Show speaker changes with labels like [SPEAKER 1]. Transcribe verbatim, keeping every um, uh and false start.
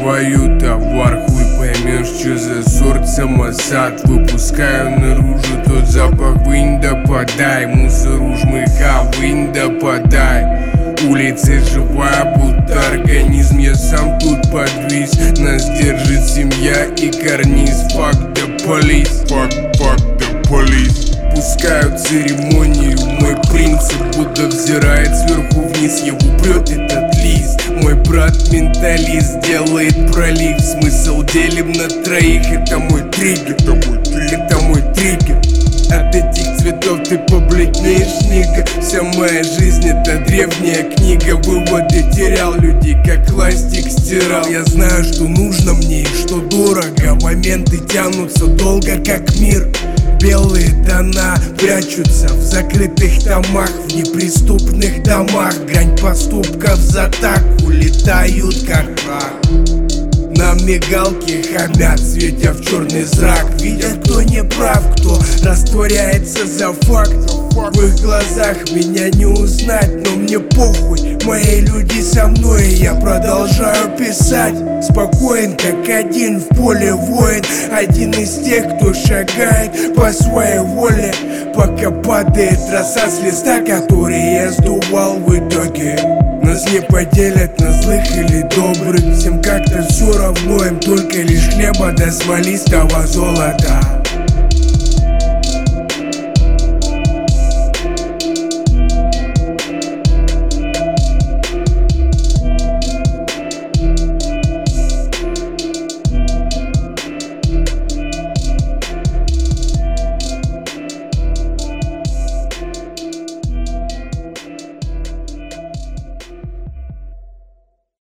[SPEAKER 1] свою товар. Хуй поймешь, что за сорт самосад. Выпускаю наружу тот запах. Вынь да подай, мусору жмыха, вынь да подай. Улица живая, будто организм, я сам тут подвис. Нас держит семья и карниз. Fuck the police, fuck, fuck the police. Пускают церемонию, мой принцип будто взирает сверху вниз. Его прет этот лист. Мой брат менталист делает пролив. Смысл делим на троих, это мой триггер, это мой триггер, это мой триггер. От этих цветов ты побледнеешь, нига. Вся моя жизнь это древняя книга. Выводы терял, люди как ластик стирал. Я знаю, что нужно мне и что дорого. Моменты тянутся долго, как мир. Белые тона прячутся в закрытых томах, в неприступных домах. Грань поступков за так улетают, как прах. На мигалке хамят, светя в черный зрак. Видят, кто не прав, кто растворяется за факт. В их глазах меня не узнать, но мне похуй. Мои люди со мной, и я продолжаю писать. Спокоен, как один в поле воин. Один из тех, кто шагает по своей воле, пока падает роса с листа, который я сдувал в итоге. Нас не поделят на злых или добрых. Всем как-то все равно, им только лишь хлеба до смолистого золота.